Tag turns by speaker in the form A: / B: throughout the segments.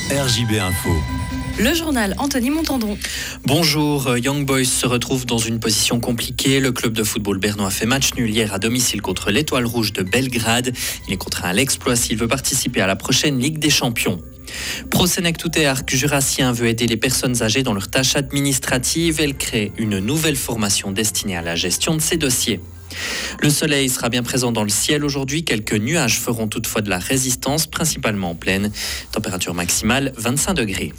A: RJB Info.
B: Le journal Anthony Montandon.
C: Bonjour, Young Boys se retrouve dans une position compliquée. Le club de football bernois a fait match nul hier à domicile contre l'Étoile Rouge de Belgrade. Il est contraint à l'exploit s'il veut participer à la prochaine Ligue des Champions. Prosenectute Arc Jurassien veut aider les personnes âgées dans leurs tâches administratives. Elle crée une nouvelle formation destinée à la gestion de ces dossiers. Le soleil sera bien présent dans le ciel aujourd'hui. Quelques nuages feront toutefois de la résistance, principalement en plaine. Température maximale 25 degrés.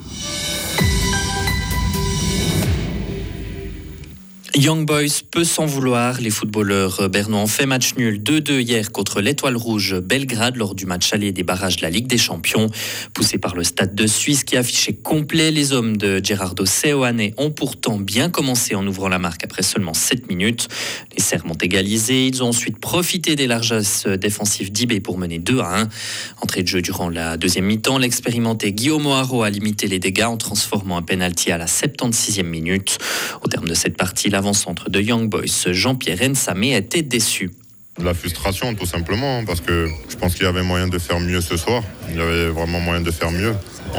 C: Young Boys peut s'en vouloir. Les footballeurs bernois ont fait match nul 2-2 hier contre l'Étoile Rouge Belgrade lors du match aller des barrages de la Ligue des Champions. Poussés par le Stade de Suisse qui affichait complet, les hommes de Gerardo Seoane ont pourtant bien commencé en ouvrant la marque après seulement 7 minutes. Les Serbes ont égalisé. Ils ont ensuite profité des largesses défensives d'IB pour mener 2-1. Entrée de jeu durant la deuxième mi-temps, l'expérimenté Guillaume O'Haraud a limité les dégâts en transformant un penalty à la 76e minute. Au terme de cette partie, l'avant-centre de Young Boys, Jean-Pierre Nsamé, était déçu.
D: De la frustration tout simplement, parce que je pense qu'il y avait moyen de faire mieux ce soir. Il y avait vraiment moyen de faire mieux.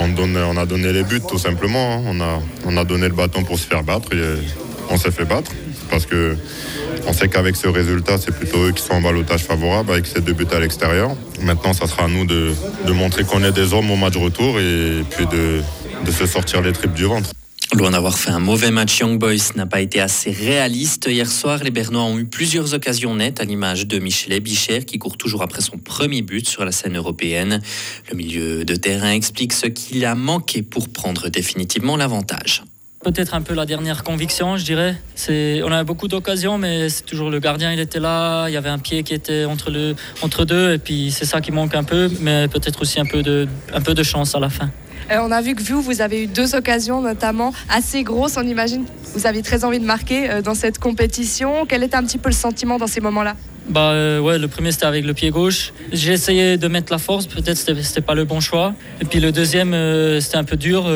D: On a donné les buts tout simplement. On a donné le bâton pour se faire battre et on s'est fait battre. Parce que on sait qu'avec ce résultat, c'est plutôt eux qui sont en ballottage favorable avec ces 2 buts à l'extérieur. Maintenant, ça sera à nous de montrer qu'on est des hommes au match retour et puis de se sortir les tripes du ventre.
C: Loin d'avoir fait un mauvais match, Young Boys n'a pas été assez réaliste. Hier soir, les Bernois ont eu plusieurs occasions nettes, à l'image de Michelet Bicher, qui court toujours après son premier but sur la scène européenne. Le milieu de terrain explique ce qu'il a manqué pour prendre définitivement l'avantage.
E: Peut-être un peu la dernière conviction, je dirais. On a beaucoup d'occasions, mais c'est toujours le gardien, il était là. Il y avait un pied qui était entre deux, et puis c'est ça qui manque un peu, mais peut-être aussi un peu de chance à la fin.
B: On a vu que vous avez eu 2 occasions notamment assez grosses. On imagine que vous aviez très envie de marquer dans cette compétition. Quel était un petit peu le sentiment dans ces moments-là ?
E: Le premier c'était avec le pied gauche. J'ai essayé de mettre la force, peut-être c'était pas le bon choix. Et puis le deuxième c'était un peu dur.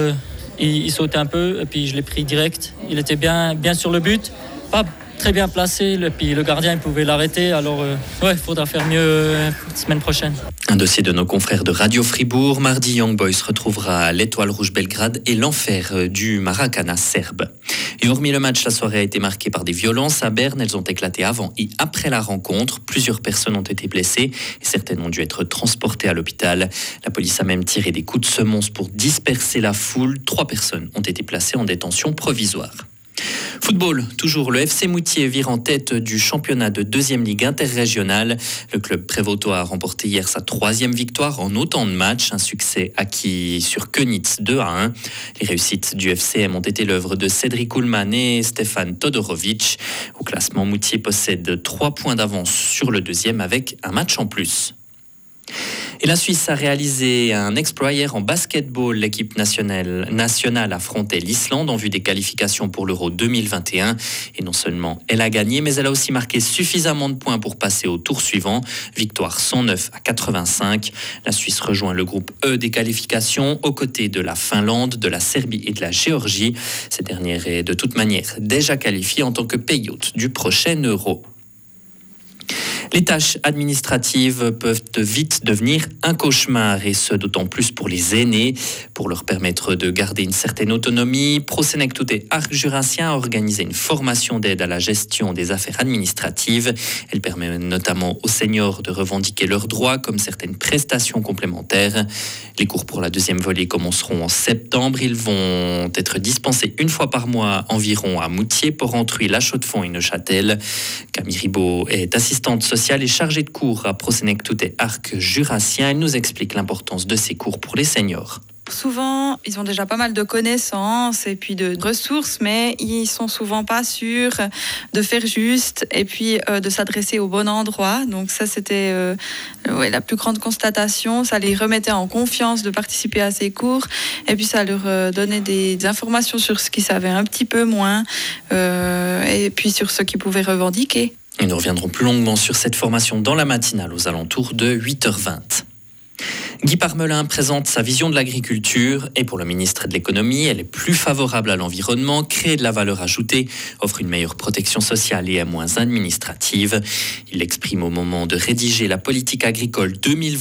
E: Il sautait un peu et puis je l'ai pris direct. Il était bien sur le but, pas très bien placé. Et puis le gardien il pouvait l'arrêter. Alors il faudra faire mieux la semaine prochaine.
C: Un dossier de nos confrères de Radio Fribourg. Mardi, Young Boys retrouvera l'Étoile Rouge Belgrade et l'enfer du Maracana serbe. Et hormis le match, la soirée a été marquée par des violences à Berne. Elles ont éclaté avant et après la rencontre. Plusieurs personnes ont été blessées et certaines ont dû être transportées à l'hôpital. La police a même tiré des coups de semonce pour disperser la foule. 3 personnes ont été placées en détention provisoire. Football, toujours, le FC Moutier vire en tête du championnat de 2e Ligue interrégionale. Le club prévôtois a remporté hier sa 3e victoire en autant de matchs, un succès acquis sur Köniz 2-1. Les réussites du FCM ont été l'œuvre de Cédric Ullmann et Stefan Todorovic. Au classement, Moutier possède 3 points d'avance sur le 2e avec un match en plus. Et la Suisse a réalisé un exploit hier en basketball. L'équipe nationale affrontait l'Islande en vue des qualifications pour l'Euro 2021. Et non seulement elle a gagné, mais elle a aussi marqué suffisamment de points pour passer au tour suivant. Victoire 109-85. La Suisse rejoint le groupe E des qualifications aux côtés de la Finlande, de la Serbie et de la Géorgie. Cette dernière est de toute manière déjà qualifiée en tant que pays hôte du prochain Euro. Les tâches administratives peuvent vite devenir un cauchemar, et ce d'autant plus pour les aînés. Pour leur permettre de garder une certaine autonomie, Prosenectute Arc Jurassien a organisé une formation d'aide à la gestion des affaires administratives. Elle permet notamment aux seniors de revendiquer leurs droits, comme certaines prestations complémentaires. Les cours pour la 2e volée commenceront en septembre. Ils vont être dispensés 1 fois par mois environ à Moutier, Porrentruy, La Chaux-de-Fonds et Neuchâtel. Camille Ribaud est assistante sociale et chargée de cours à Prosenectute Arc Jurassien. Elle nous explique l'importance de ces cours pour les seniors.
F: Souvent, ils ont déjà pas mal de connaissances et puis de ressources, mais ils sont souvent pas sûrs de faire juste et puis de s'adresser au bon endroit. Donc ça, c'était la plus grande constatation. Ça les remettait en confiance de participer à ces cours et puis ça leur donnait des informations sur ce qu'ils savaient un petit peu moins et puis sur ce qu'ils pouvaient revendiquer.
C: Et nous reviendrons plus longuement sur cette formation dans la matinale aux alentours de 8h20. Guy Parmelin présente sa vision de l'agriculture et pour le ministre de l'économie, elle est plus favorable à l'environnement, crée de la valeur ajoutée, offre une meilleure protection sociale et est moins administrative. Il l'exprime au moment de rédiger la politique agricole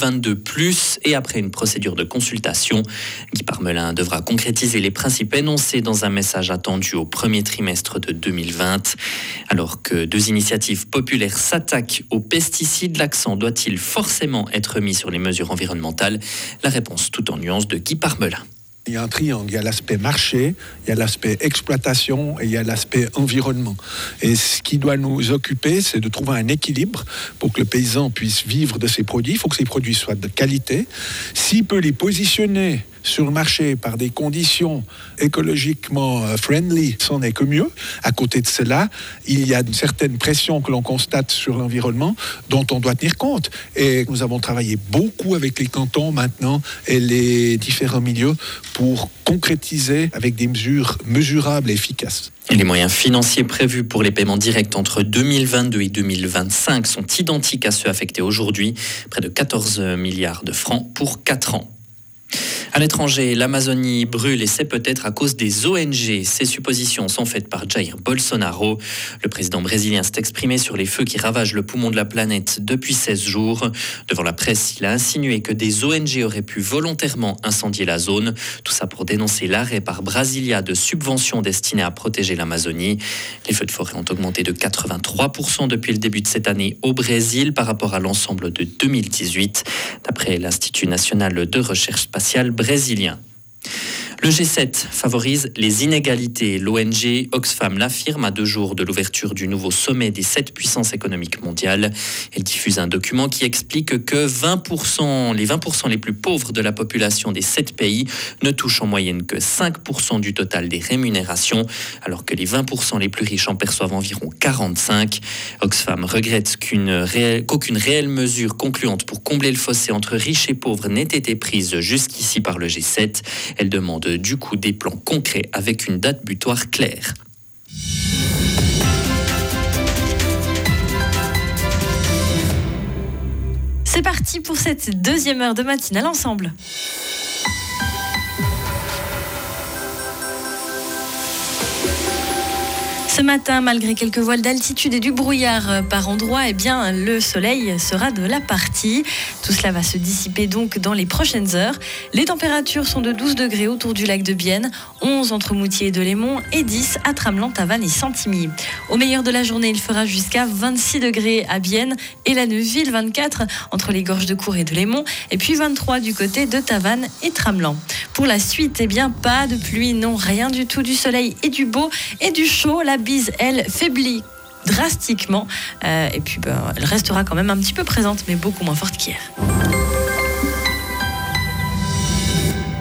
C: 2022+, et après une procédure de consultation. Guy Parmelin devra concrétiser les principes énoncés dans un message attendu au premier trimestre de 2020. Alors que 2 initiatives populaires s'attaquent aux pesticides, l'accent doit-il forcément être mis sur les mesures environnementales? La réponse tout en nuances de Guy Parmelin.
A: Il y a un triangle, il y a l'aspect marché, il y a l'aspect exploitation et il y a l'aspect environnement. Et ce qui doit nous occuper, c'est de trouver un équilibre pour que le paysan puisse vivre de ses produits. Il faut que ces produits soient de qualité. S'il peut les positionner sur le marché par des conditions écologiquement friendly, c'en est que mieux. À côté de cela, il y a une certaine pression que l'on constate sur l'environnement dont on doit tenir compte. Et nous avons travaillé beaucoup avec les cantons maintenant et les différents milieux pour concrétiser avec des mesures mesurables et efficaces.
C: Et les moyens financiers prévus pour les paiements directs entre 2022 et 2025 sont identiques à ceux affectés aujourd'hui, près de 14 milliards de francs pour 4 ans. À l'étranger, l'Amazonie brûle et c'est peut-être à cause des ONG. Ces suppositions sont faites par Jair Bolsonaro. Le président brésilien s'est exprimé sur les feux qui ravagent le poumon de la planète depuis 16 jours. Devant la presse, il a insinué que des ONG auraient pu volontairement incendier la zone. Tout ça pour dénoncer l'arrêt par Brasilia de subventions destinées à protéger l'Amazonie. Les feux de forêt ont augmenté de 83% depuis le début de cette année au Brésil par rapport à l'ensemble de 2018, d'après l'Institut national de recherche spatiale brésilien. Le G7 favorise les inégalités. L'ONG Oxfam l'affirme à 2 jours de l'ouverture du nouveau sommet des 7 puissances économiques mondiales. Elle diffuse un document qui explique que les 20% les plus pauvres de la population des 7 pays ne touchent en moyenne que 5% du total des rémunérations, alors que les 20% les plus riches en perçoivent environ 45%. Oxfam regrette qu'aucune réelle mesure concluante pour combler le fossé entre riches et pauvres n'ait été prise jusqu'ici par le G7. Elle demande du coup des plans concrets avec une date butoir claire.
G: C'est parti pour cette 2e heure de matinale ensemble. Ce matin, malgré quelques voiles d'altitude et du brouillard par endroits, eh bien, le soleil sera de la partie. Tout cela va se dissiper donc dans les prochaines heures. Les températures sont de 12 degrés autour du lac de Bienne, 11 entre Moutier et Delémont et 10 à Tramelan, Tavannes et Santigny. Au meilleur de la journée, il fera jusqu'à 26 degrés à Bienne et la Neuville, 24 entre les gorges de Cour et Delémont et puis 23 du côté de Tavannes et Tramelan. Pour la suite, eh bien, pas de pluie, non, rien du tout, du soleil et du beau et du chaud. La bise, elle, faiblit drastiquement et puis elle restera quand même un petit peu présente mais beaucoup moins forte qu'hier.